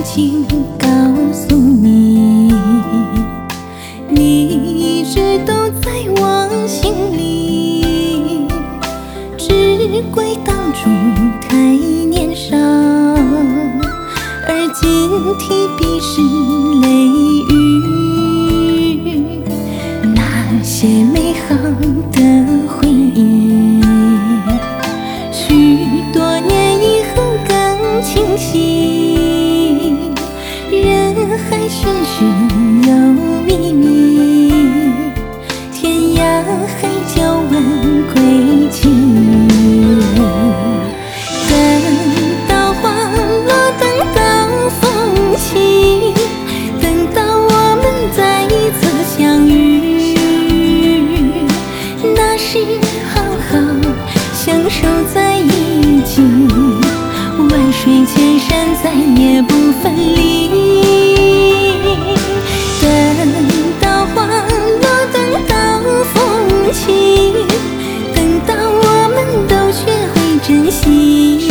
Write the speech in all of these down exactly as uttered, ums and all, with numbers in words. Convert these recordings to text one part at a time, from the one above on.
情告诉你，你一直都在我心里，只怪当初太年少，而今提笔是泪雨，那些美好的回忆，许多年以后更清晰，人海寻寻有秘密，天涯海角问归期。等到花落，等到风起，等到我们再一次相遇，那时好好相守在一起，万水千山再也不分离。等到花落，等到风起，等到我们都学会珍惜，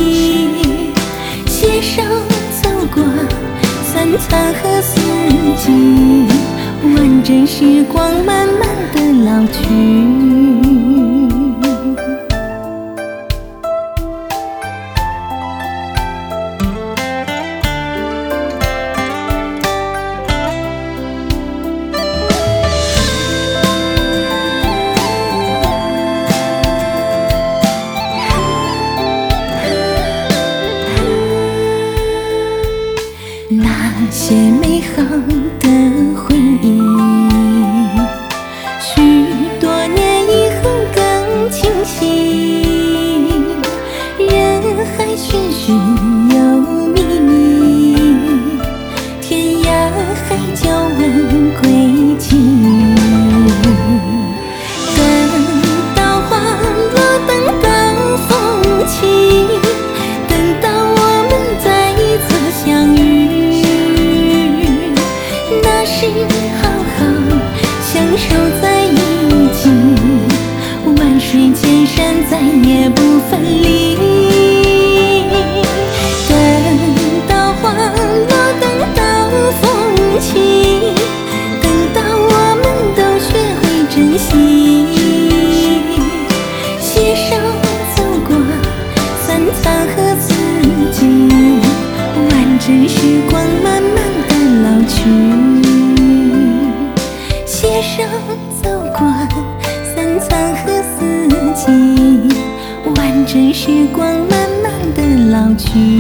携手走过三餐和四季，完整时光慢慢的老去。那些美好的回忆，许多年以后更清晰，人海寻寻有秘密，天涯海角问归期。等到花落，等到风起，等到我们再一次相遇，好好相守在一起，万水千山再也不分离。等到花落，等到风起，等到我们都学会珍惜，携手走过三餐和四季，完整时光慢慢的老去。携手走过三餐和四季，完整时光慢慢的老去。